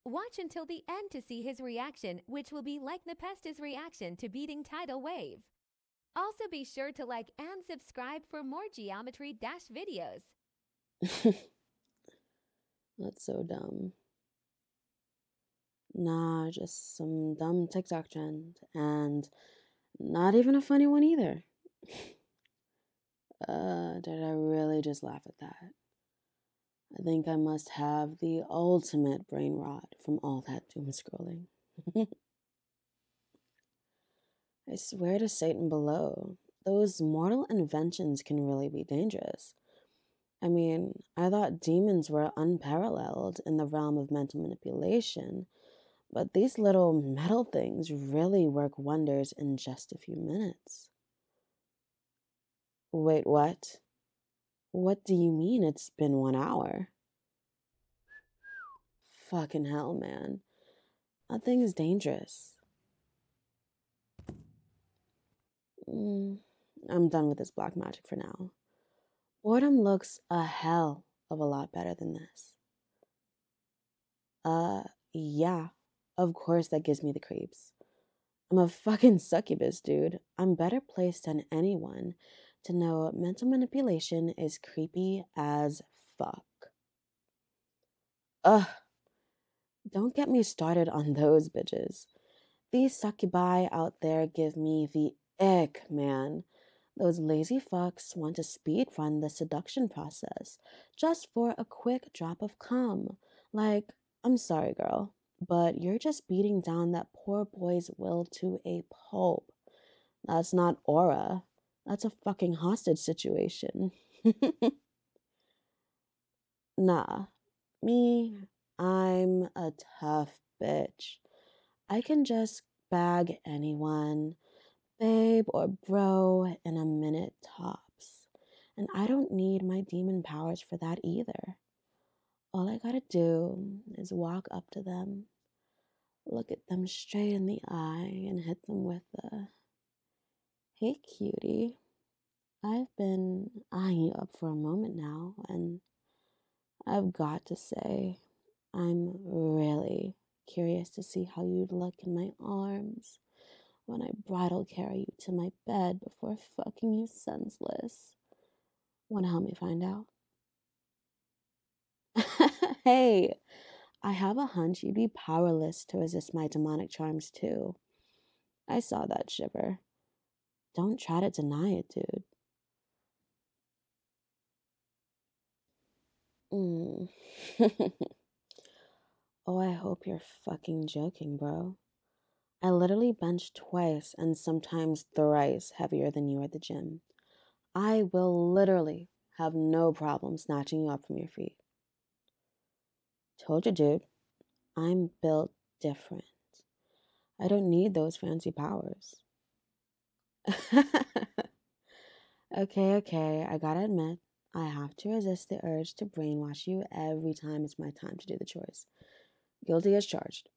Watch until the end to see his reaction, which will be like Nepesta's reaction to beating Tidal Wave. Also be sure to like and subscribe for more Geometry Dash videos. That's so dumb. Nah, just some dumb TikTok trend. And not even a funny one either. Did I really just laugh at that? I think I must have the ultimate brain rot from all that doom scrolling. I swear to Satan below, those mortal inventions can really be dangerous. I mean, I thought demons were unparalleled in the realm of mental manipulation, but these little metal things really work wonders in just a few minutes. Wait, what? What do you mean it's been 1 hour? Fucking hell, man. That thing is dangerous. Mm, I'm done with this black magic for now. Boredom looks a hell of a lot better than this. Uh, yeah, of course that gives me the creeps. I'm a fucking succubus, dude. I'm better placed than anyone to know mental manipulation is creepy as fuck. Ugh, don't get me started on those bitches. These succubi out there give me the ick, man. Those lazy fucks want to speed run the seduction process just for a quick drop of cum. Like, I'm sorry, girl, but you're just beating down that poor boy's will to a pulp. That's not aura. That's a fucking hostage situation. Nah, me, I'm a tough bitch. I can just bag anyone, babe or bro, in a minute tops. And I don't need my demon powers for that either. All I gotta do is walk up to them, look at them straight in the eye, and hit them with a hey, cutie. I've been eyeing you up for a moment now, and I've got to say, I'm really curious to see how you'd look in my arms when I bridal carry you to my bed before fucking you senseless. Wanna help me find out? Hey, I have a hunch you'd be powerless to resist my demonic charms too. I saw that shiver. Don't try to deny it, dude. Mm. Oh, I hope you're fucking joking, bro. I literally bench twice and sometimes thrice heavier than you at the gym. I will literally have no problem snatching you up from your feet. Told you, dude. I'm built different. I don't need those fancy powers. Okay, I gotta admit, I have to resist the urge to brainwash you every time it's my time to do the chores. Guilty as charged.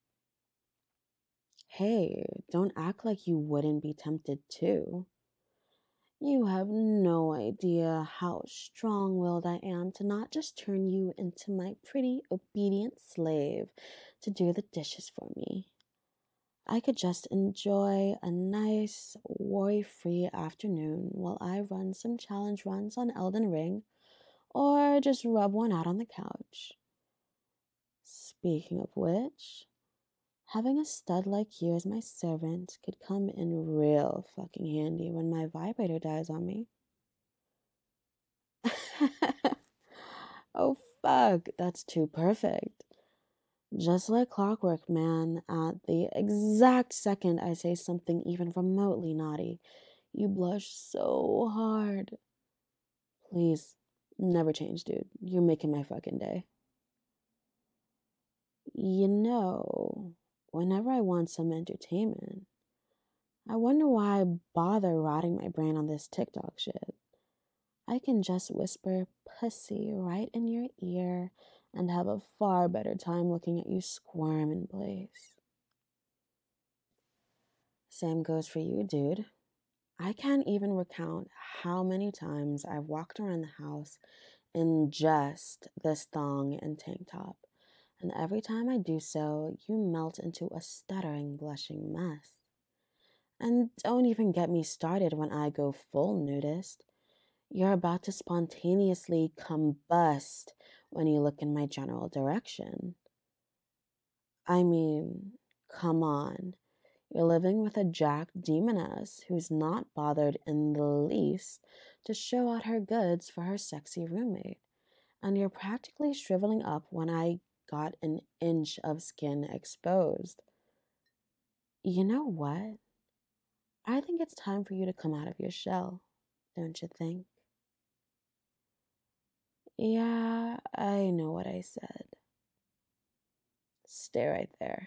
Hey, don't act like you wouldn't be tempted too. You have no idea how strong willed I am to not just turn you into my pretty, obedient slave to do the dishes for me. I could just enjoy a nice, worry free afternoon while I run some challenge runs on Elden Ring or just rub one out on the couch. Speaking of which, having a stud like you as my servant could come in real fucking handy when my vibrator dies on me. Oh fuck, that's too perfect. Just like clockwork, man, at the exact second I say something even remotely naughty, you blush so hard. Please, never change, dude. You're making my fucking day. You know, whenever I want some entertainment, I wonder why I bother rotting my brain on this TikTok shit. I can just whisper pussy right in your ear and have a far better time looking at you squirm in place. Same goes for you, dude. I can't even recount how many times I've walked around the house in just this thong and tank top, And every time I do so, you melt into a stuttering, blushing mess. And don't even get me started when I go full nudist. You're about to spontaneously combust when you look in my general direction. I mean, come on. You're living with a Jack demoness who's not bothered in the least to show out her goods for her sexy roommate. And you're practically shriveling up when I got an inch of skin exposed. You know what? I think it's time for you to come out of your shell, don't you think? Yeah, I know what I said. Stay right there.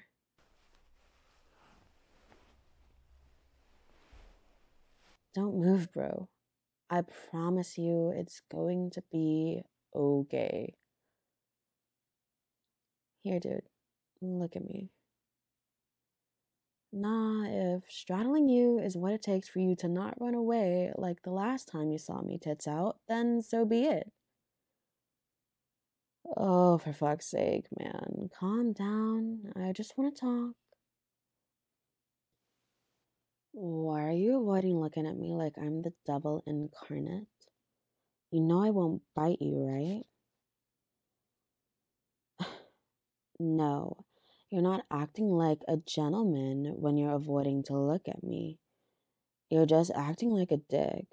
Don't move, bro. I promise you it's going to be okay. Here, dude, look at me. Nah, if straddling you is what it takes for you to not run away like the last time you saw me tits out, then so be it. Oh, for fuck's sake, man. Calm down. I just want to talk. Why are you avoiding looking at me like I'm the devil incarnate? You know I won't bite you, right? No, you're not acting like a gentleman when you're avoiding to look at me. You're just acting like a dick.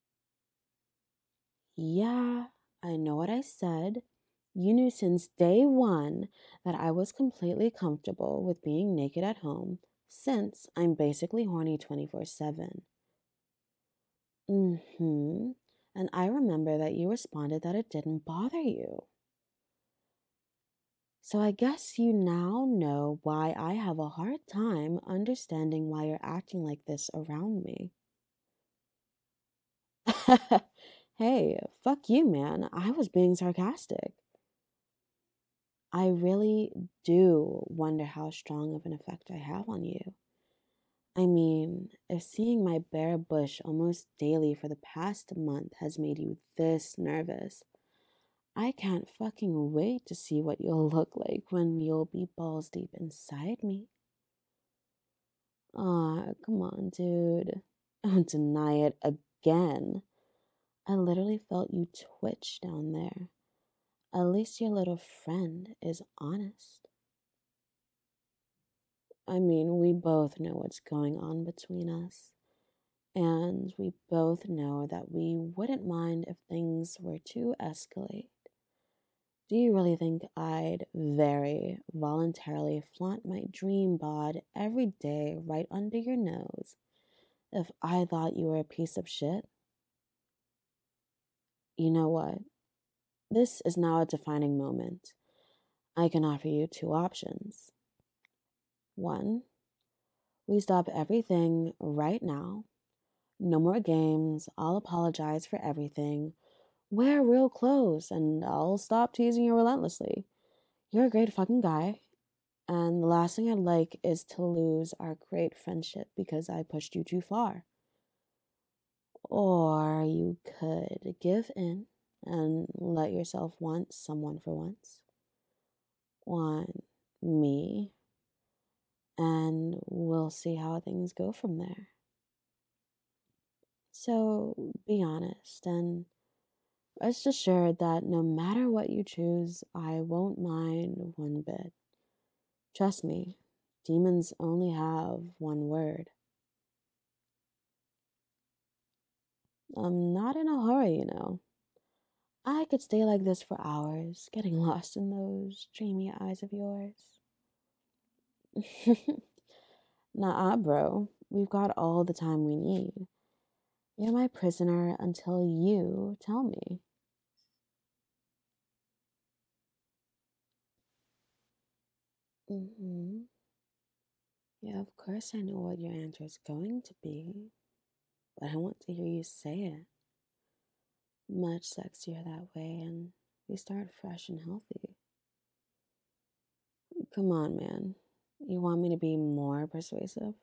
Yeah, I know what I said. You knew since day one that I was completely comfortable with being naked at home since I'm basically horny 24/7. Mm-hmm. And I remember that you responded that it didn't bother you. So I guess you now know why I have a hard time understanding why you're acting like this around me. Hey, fuck you, man. I was being sarcastic. I really do wonder how strong of an effect I have on you. I mean, if seeing my bare bush almost daily for the past month has made you this nervous, I can't fucking wait to see what you'll look like when you'll be balls deep inside me. Aw, come on, dude. Don't deny it again. I literally felt you twitch down there. At least your little friend is honest. I mean, we both know what's going on between us. And we both know that we wouldn't mind if things were to escalate. Do you really think I'd very voluntarily flaunt my dream bod every day right under your nose if I thought you were a piece of shit? You know what? This is now a defining moment. I can offer you two options. One, we stop everything right now. No more games. I'll apologize for everything. Wear real clothes and I'll stop teasing you relentlessly. You're a great fucking guy. And the last thing I'd like is to lose our great friendship because I pushed you too far. Or you could give in and let yourself want someone for once. Want me. And we'll see how things go from there. So be honest and rest assured that no matter what you choose, I won't mind one bit. Trust me, demons only have one word. I'm not in a hurry, you know. I could stay like this for hours, getting lost in those dreamy eyes of yours. Nah, bro. We've got all the time we need. You're my prisoner until you tell me. Mm-hmm. Yeah, of course I know what your answer is going to be, but I want to hear you say it. Much sexier that way, and we start fresh and healthy. Come on, man. You want me to be more persuasive?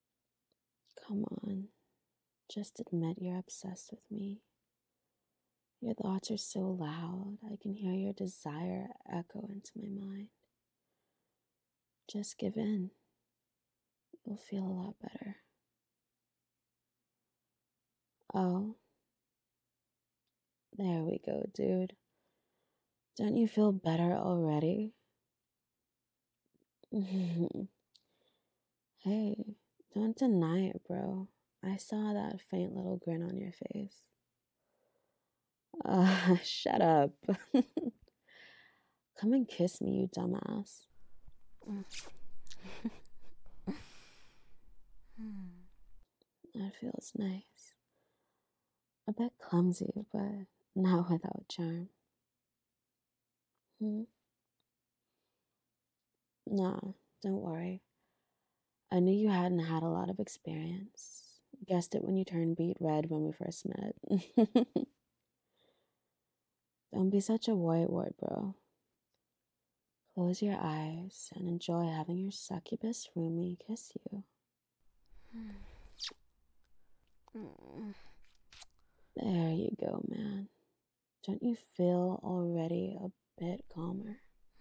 Come on. Just admit you're obsessed with me. Your thoughts are so loud, I can hear your desire echo into my mind. Just give in. You'll feel a lot better. Oh, there we go, dude. Don't you feel better already? Hey, don't deny it, bro. I saw that faint little grin on your face. Shut up. Come and kiss me, you dumbass. That feels nice. A bit clumsy, but not without charm. Nah, don't worry. I knew you hadn't had a lot of experience. Guessed it when you turned beet red when we first met. Don't be such a worrywart, bro. Close your eyes and enjoy having your succubus roomie kiss you. There you go, man. Don't you feel already a bit calmer?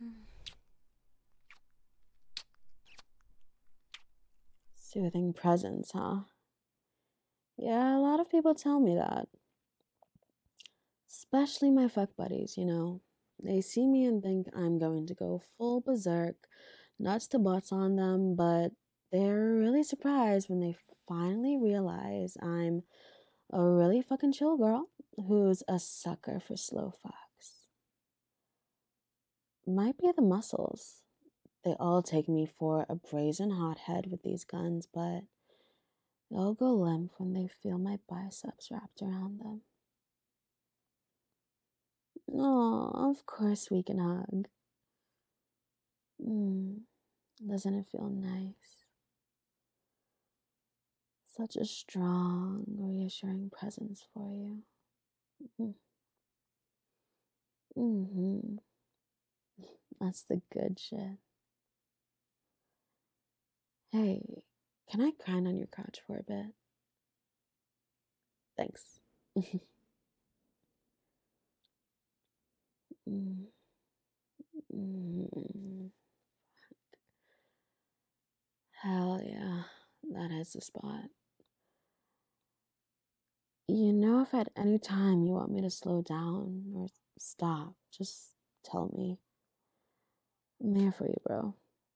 Soothing presence, huh? Yeah, a lot of people tell me that. Especially my fuck buddies, you know. They see me and think I'm going to go full berserk, nuts to butts on them, but they're really surprised when they finally realize I'm a really fucking chill girl who's a sucker for slow fucks. Might be the muscles. They all take me for a brazen hothead with these guns, but they'll go limp when they feel my biceps wrapped around them. Oh, of course we can hug. Doesn't it feel nice? Such a strong, reassuring presence for you. That's the good shit. Hey, can I grind on your crotch for a bit? Thanks. Hell yeah, that is the spot. You know, if at any time you want me to slow down or stop, just tell me. I'm here for you, bro.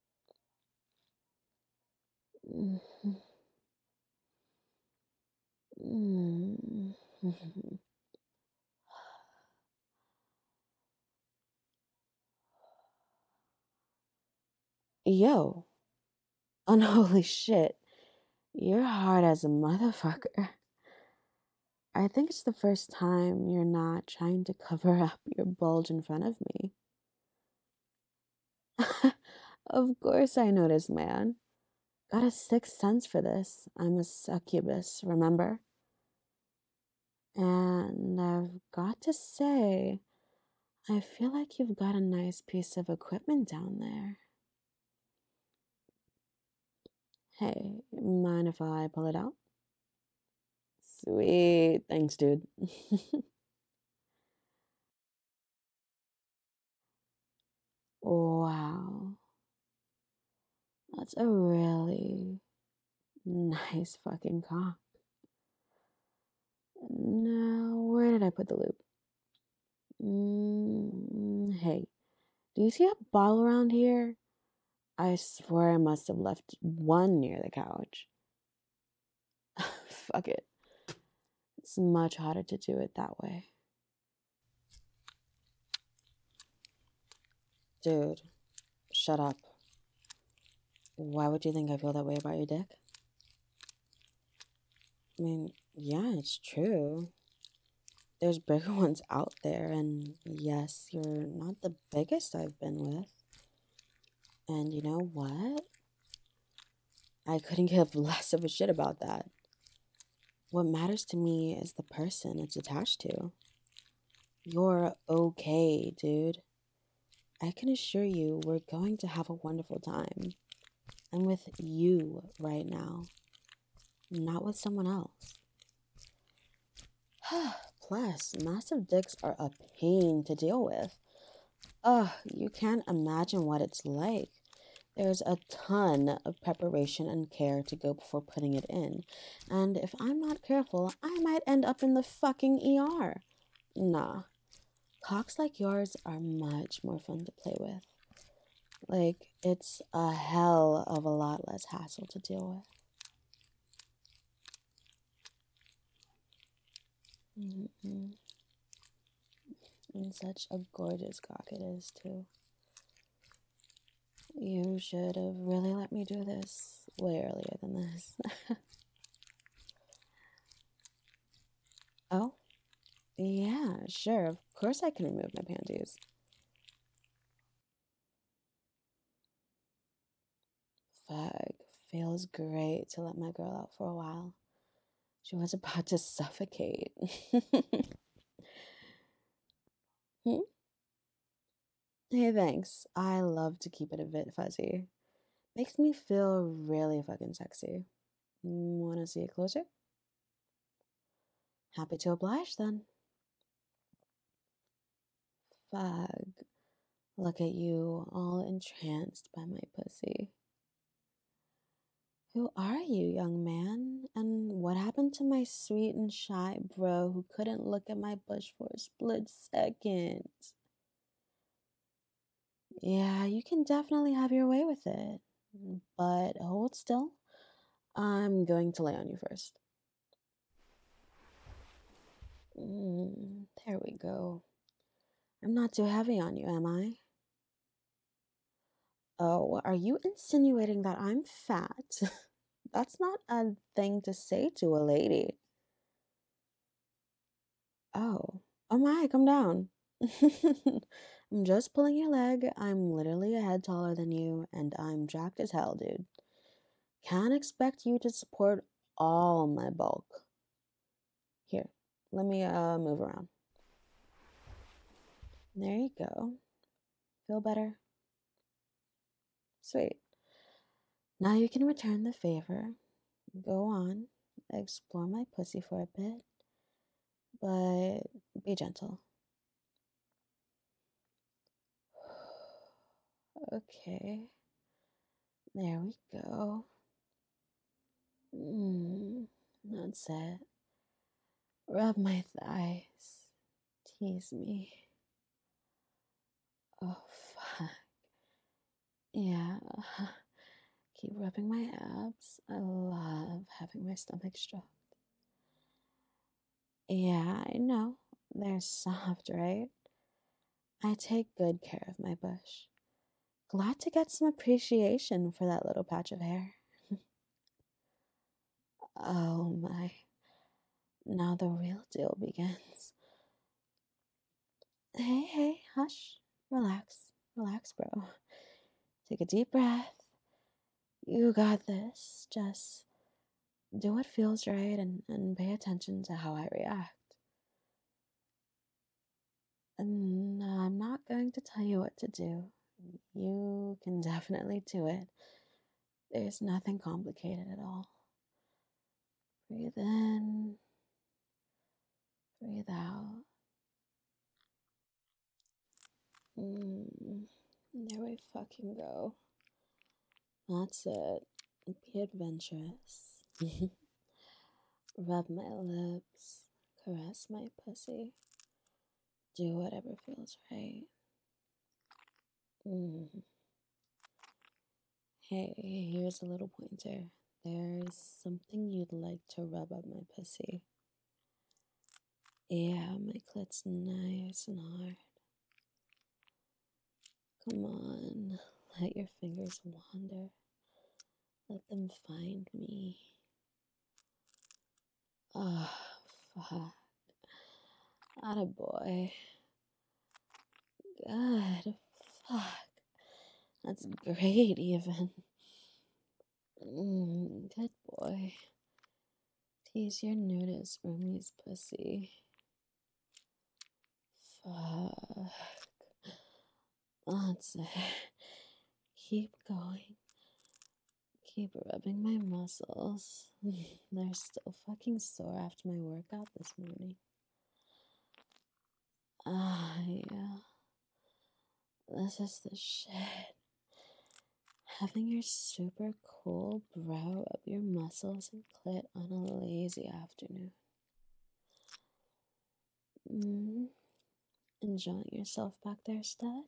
Yo, unholy shit. You're hard as a motherfucker. I think it's the first time you're not trying to cover up your bulge in front of me. Of course I noticed, man. Got a sixth sense for this. I'm a succubus, remember? And I've got to say, I feel like you've got a nice piece of equipment down there. Hey, mind if I pull it out? Sweet. Thanks, dude. Wow. That's a really nice fucking cock. Now, where did I put the loop? Hey, do you see a bottle around here? I swear I must have left one near the couch. Fuck it. It's much harder to do it that way. Dude, shut up. Why would you think I feel that way about your dick? I mean, yeah, it's true. There's bigger ones out there, and yes, you're not the biggest I've been with. And you know what? I couldn't give less of a shit about that. What matters to me is the person it's attached to. You're okay, dude. I can assure you we're going to have a wonderful time. I'm with you right now, not with someone else. Plus, massive dicks are a pain to deal with. Ugh, you can't imagine what it's like. There's a ton of preparation and care to go before putting it in. And if I'm not careful, I might end up in the fucking ER. Nah, cocks like yours are much more fun to play with. Like, it's a hell of a lot less hassle to deal with. And such a gorgeous cock it is, too. You should have really let me do this way earlier than this. Oh, yeah, sure. Of course I can remove my panties. Fuck. Feels great to let my girl out for a while. She was about to suffocate. Hmm? Hey, thanks. I love to keep it a bit fuzzy. Makes me feel really fucking sexy. Wanna see it closer? Happy to oblige then. Fuck. Look at you, all entranced by my pussy. Who are you, young man? And what happened to my sweet and shy bro who couldn't look at my bush for a split second? Yeah, you can definitely have your way with it. But hold still. I'm going to lay on you first. There we go. I'm not too heavy on you, am I? Oh, are you insinuating that I'm fat? That's not a thing to say to a lady. Oh my, come down. I'm just pulling your leg. I'm literally a head taller than you, and I'm jacked as hell, dude. Can't expect you to support all my bulk. Here, let me move around. There you go. Feel better? Sweet. Now you can return the favor. Go on, explore my pussy for a bit, but be gentle. Okay, there we go. That's it. Rub my thighs. Tease me. Oh, fuck. Yeah. Keep rubbing my abs. I love having my stomach stroked. Yeah, I know. They're soft, right? I take good care of my bush. Glad to get some appreciation for that little patch of hair. Oh my. Now the real deal begins. Hey, hush. Relax, bro. Take a deep breath. You got this. Just do what feels right and pay attention to how I react. And I'm not going to tell you what to do. You can definitely do it. There's nothing complicated at all. Breathe in, breathe out. There we fucking go. That's it. Be adventurous. Rub my lips, caress my pussy. Do whatever feels right. Hey, here's a little pointer. There's something you'd like to rub up my pussy. Yeah, my clit's nice and hard. Come on, let your fingers wander. Let them find me. Oh, fuck. Attaboy. Good. Fuck. That's great, even. Good boy. Tease your nudist roomie's pussy. Fuck. That's it. Keep going. Keep rubbing my muscles. They're still fucking sore after my workout this morning. Yeah. This is the shit. Having your super cool bro up your muscles and clit on a lazy afternoon. Enjoying yourself back there, stud?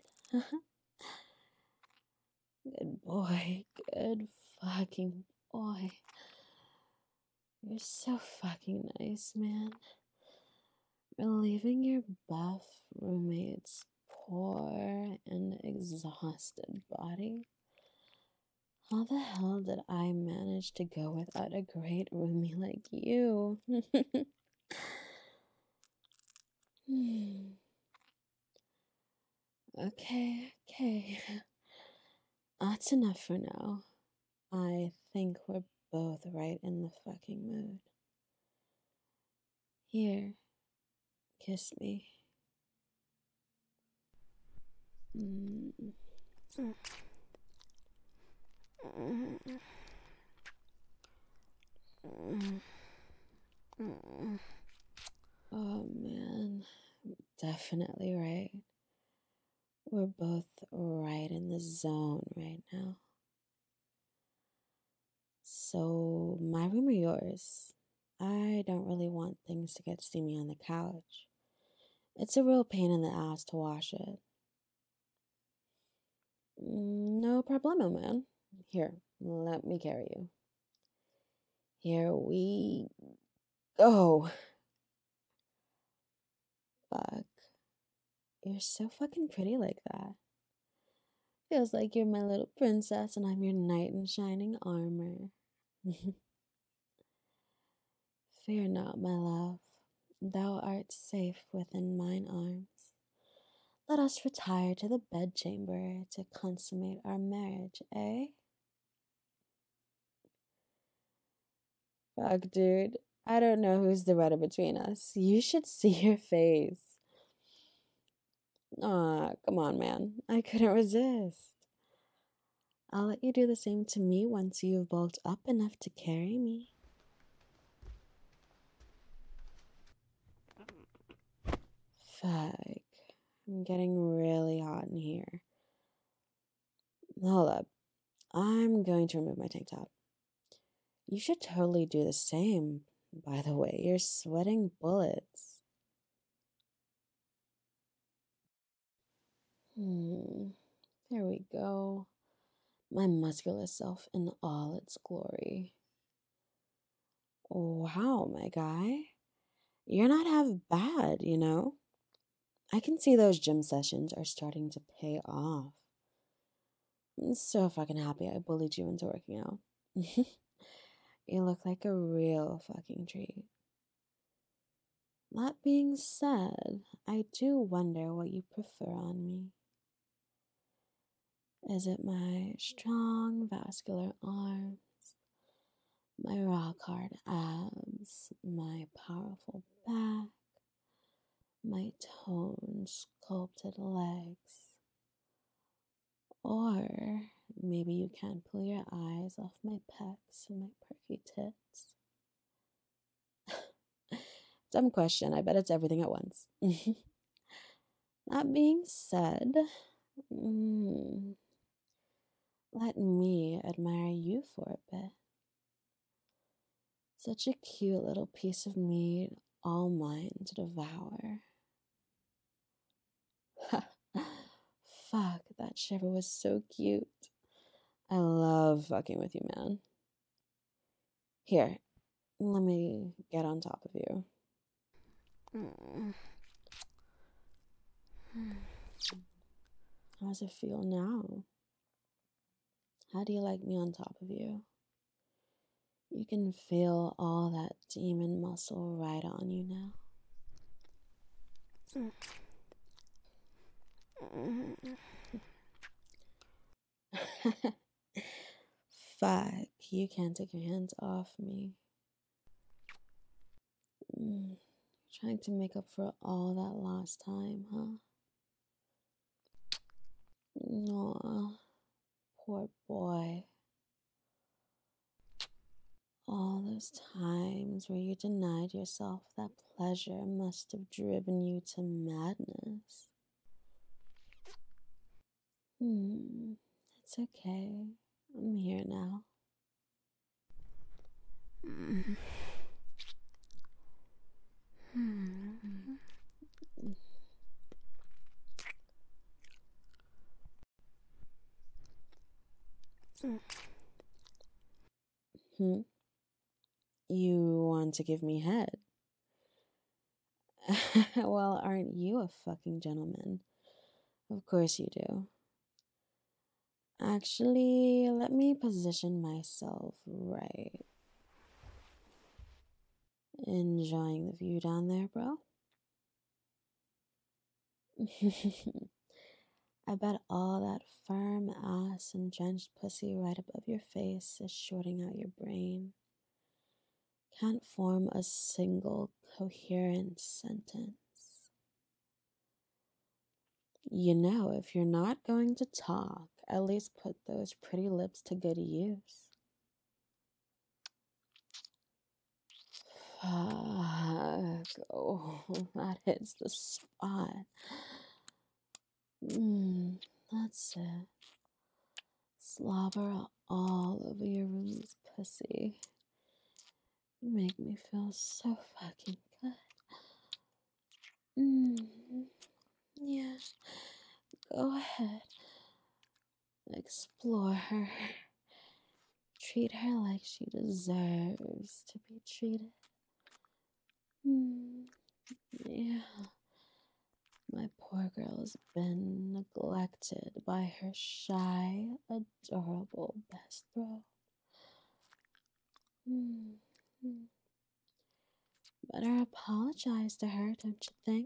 Good boy. Good fucking boy. You're so fucking nice, man. Relieving your buff roommate's poor and exhausted body. How the hell did I manage to go without a great roomie like you? Okay. That's enough for now. I think we're both right in the fucking mood. Here, kiss me. Oh man, definitely right. We're both right in the zone right now. So, my room or yours? I don't really want things to get steamy on the couch. It's a real pain in the ass to wash it. No problemo, man. Here, let me carry you. Here we go. Fuck. You're so fucking pretty like that. Feels like you're my little princess and I'm your knight in shining armor. Fear not, my love. Thou art safe within mine arms. Let us retire to the bedchamber to consummate our marriage, eh? Fuck, dude. I don't know who's the redder between us. You should see your face. Aw, come on, man. I couldn't resist. I'll let you do the same to me once you've bulked up enough to carry me. Fuck. I'm getting really hot in here. Hold up. I'm going to remove my tank top. You should totally do the same. By the way, you're sweating bullets. There we go. My muscular self in all its glory. Wow, my guy. You're not half bad, you know? I can see those gym sessions are starting to pay off. I'm so fucking happy I bullied you into working out. You look like a real fucking treat. That being said, I do wonder what you prefer on me. Is it my strong vascular arms, my rock hard abs, my powerful back, my toned sculpted legs? Or maybe you can't pull your eyes off my pecs and my perky tits? Dumb question. I bet it's everything at once. That being said, let me admire you for a bit. Such a cute little piece of meat, all mine to devour. Fuck, that shiver was so cute. I love fucking with you, man. Here, let me get on top of you. How does it feel now? How do you like me on top of you? You can feel all that demon muscle right on you now. Fuck, you can't take your hands off me. Trying to make up for all that lost time, huh? Aw, poor boy. All those times where you denied yourself that pleasure must have driven you to madness. It's okay. I'm here now. You want to give me head? Well, aren't you a fucking gentleman? Of course you do. Actually, let me position myself right. Enjoying the view down there, bro? I bet all that firm ass and drenched pussy right above your face is shorting out your brain. Can't form a single coherent sentence. You know, if you're not going to talk, at least put those pretty lips to good use. Fuck. Oh, that hits the spot. That's it. Slobber all over your roomie's pussy. You make me feel so fucking good. Yeah. Go ahead. Explore her. Treat her like she deserves to be treated. Yeah. My poor girl's been neglected by her shy, adorable best bro. Better apologize to her, don't you think?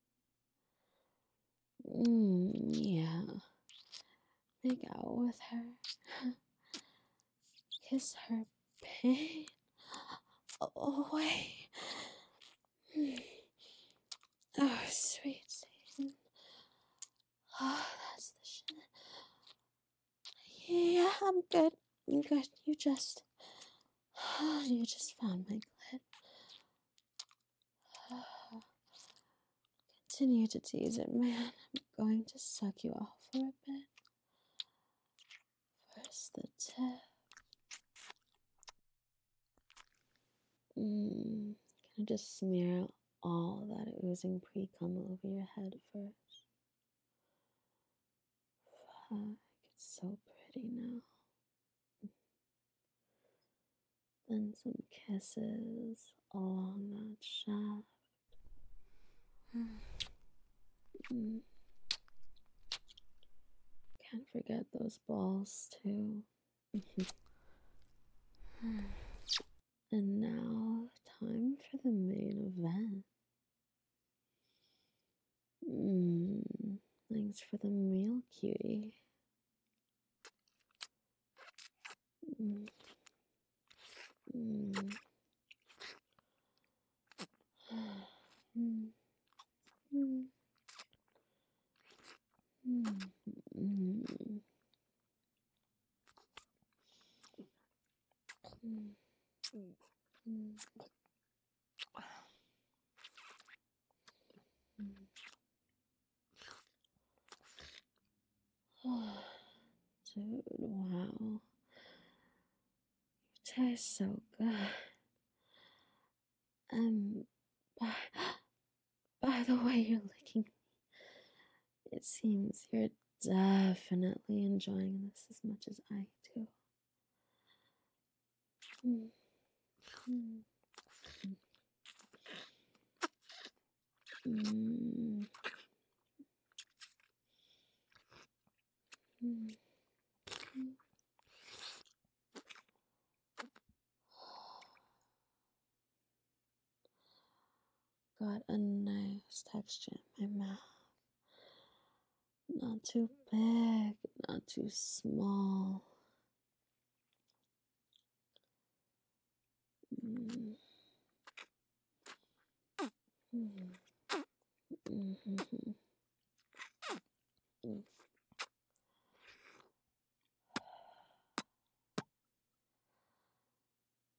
Yeah. Make out with her. Kiss her pain away. Oh, sweet Satan. Oh, that's the shit. Yeah, I'm good. I'm good. You just found my clit. Continue to tease it, man. I'm going to suck you off for a bit. First the tip. Gonna just smear all that oozing pre-cum over your head first. Fuck, it's so pretty now. Then some kisses along that shaft. Can't forget those balls, too. And now, time for the main event. Thanks for the meal, cutie. Dude, wow. You taste so good. By, by the way you're licking me, it seems you're definitely enjoying this as much as I do. Got a nice texture in my mouth. Not too big, not too small.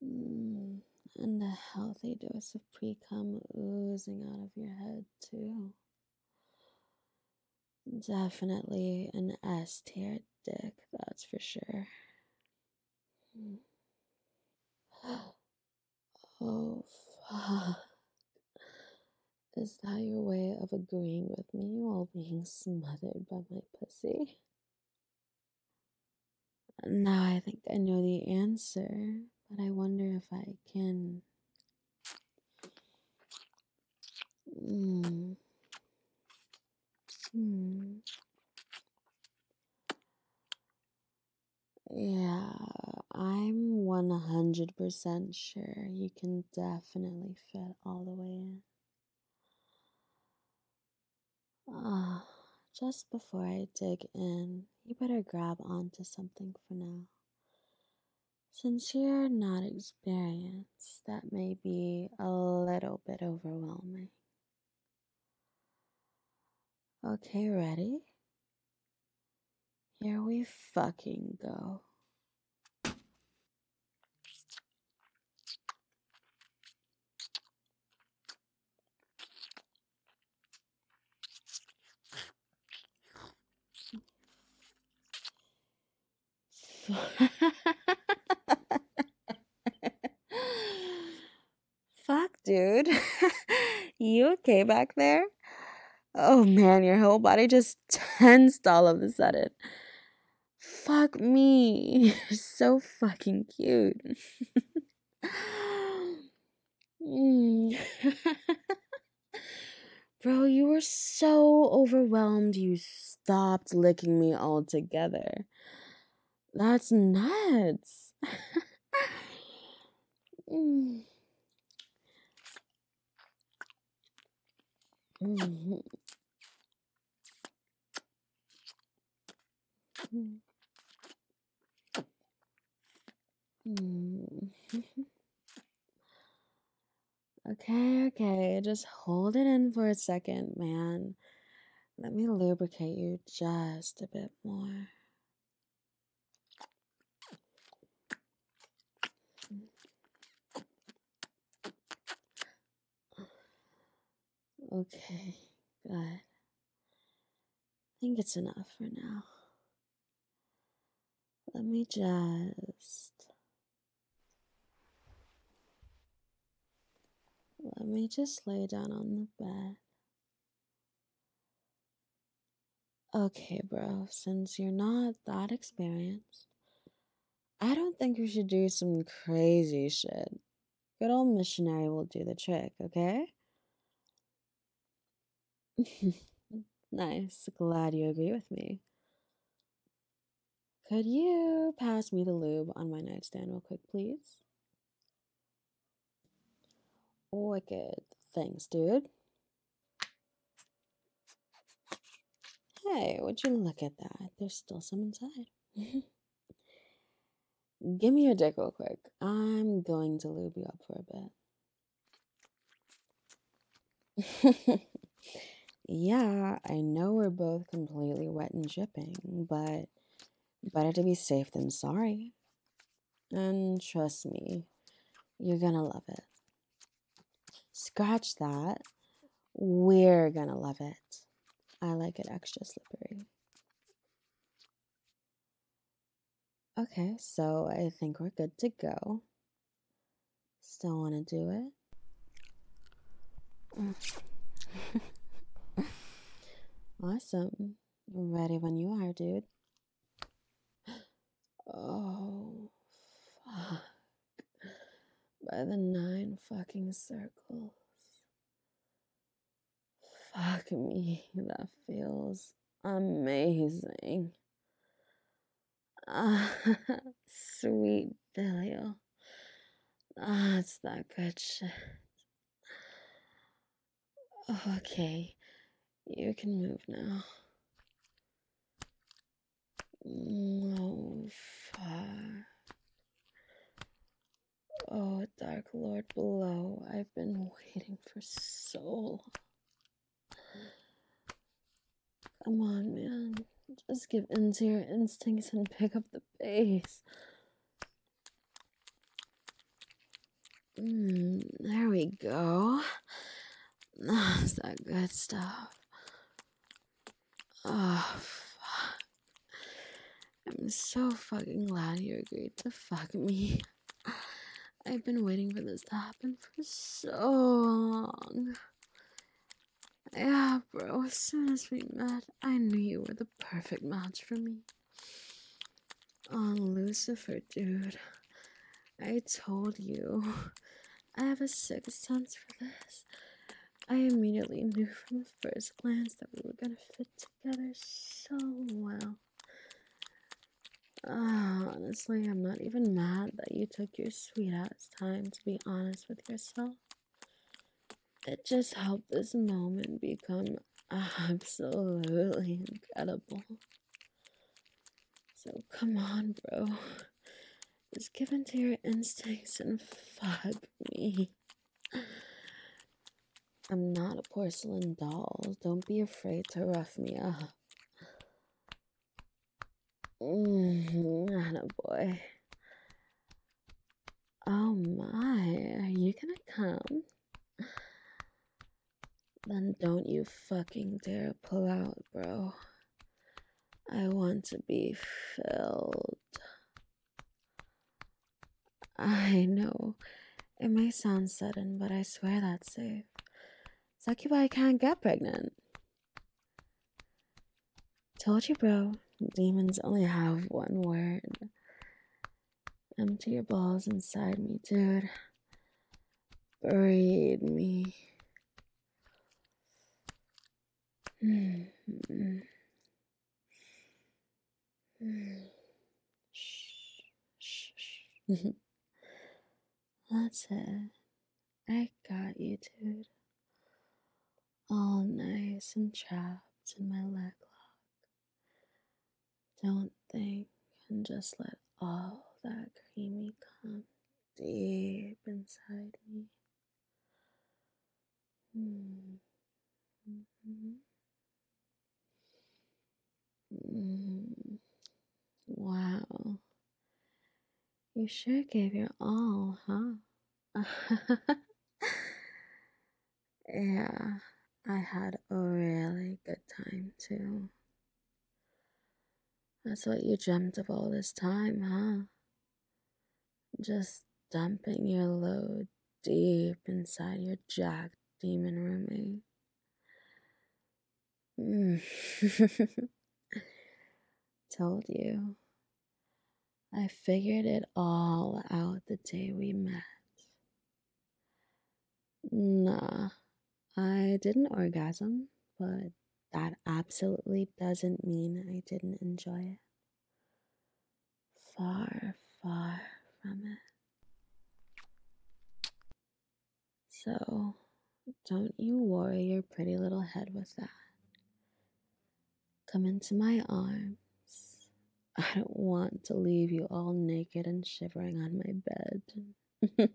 And a healthy dose of pre-cum oozing out of your head, too. Definitely an S-tier dick, that's for sure. Oh, fuck. Is that your way of agreeing with me while being smothered by my pussy? Now I think I know the answer, but I wonder if I can. Hmm. Yeah, I'm 100% sure you can definitely fit all the way in. Ah, just before I dig in, you better grab onto something for now. Since you're not experienced, that may be a little bit overwhelming. Okay, ready? Here we fucking go. Fuck, dude. You okay back there? Oh man, your whole body just tensed all of a sudden. Fuck me. You're so fucking cute. Mm. Bro, you were so overwhelmed you stopped licking me altogether. That's nuts. Mm. Mhm. Mm. Okay, just hold it in for a second, man. Let me lubricate you just a bit more. Okay, good. I think it's enough for now. Let me just lay down on the bed. Okay, bro, since you're not that experienced, I don't think we should do some crazy shit. Good old missionary will do the trick, okay? Nice. Glad you agree with me. Could you pass me the lube on my nightstand real quick, please? Wicked. Thanks, dude. Hey, would you look at that? There's still some inside. Give me your dick real quick. I'm going to lube you up for a bit. Yeah, I know we're both completely wet and dripping, but better to be safe than sorry. And trust me, you're gonna love it. Scratch that. We're gonna love it. I like it extra slippery. Okay, so I think we're good to go. Still wanna do it? Awesome. Ready when you are, dude. Oh, fuck. By the 9 fucking circles. Fuck me, that feels amazing. Ah, sweet Delio. That's that good shit. Okay, you can move now. Oh, fuck. Oh, Dark Lord below. I've been waiting for so long. Come on, man. Just give in to your instincts and pick up the pace. There we go. That's that good stuff. Oh, fuck. I'm so fucking glad you agreed to fuck me. I've been waiting for this to happen for so long. Yeah, bro, as soon as we met, I knew you were the perfect match for me. Oh, Lucifer, dude. I told you. I have a sixth sense for this. I immediately knew from the first glance that we were gonna fit together so well. Honestly, I'm not even mad that you took your sweet ass time to be honest with yourself. It just helped this moment become absolutely incredible. So come on, bro. Just give in to your instincts and fuck me. I'm not a porcelain doll. Don't be afraid to rough me up. Attaboy. Oh my, are you gonna come? Then don't you fucking dare pull out, bro. I want to be filled. I know, it may sound sudden, but I swear that's safe. Succubi can't get pregnant. Told you, bro. Demons only have one word. Empty your balls inside me, dude. Breed me. That's it. I got you, dude. All nice and trapped in my leg lock. Don't think and just let all that creamy come deep inside me. Wow. You sure gave your all, huh? Yeah, I had a really good time too. That's what you dreamt of all this time, huh? Just dumping your load deep inside your jacked demon roommate. Told you. I figured it all out the day we met. Nah, I didn't orgasm, but that absolutely doesn't mean I didn't enjoy it. Far, far from it. So, don't you worry your pretty little head with that. Come into my arms. I don't want to leave you all naked and shivering on my bed.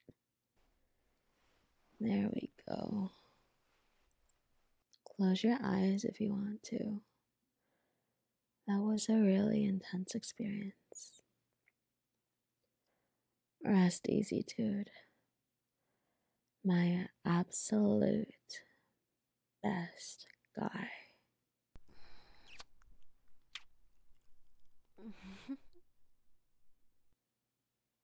There we go. Close your eyes if you want to. That was a really intense experience. Rest easy, dude. My absolute best guy.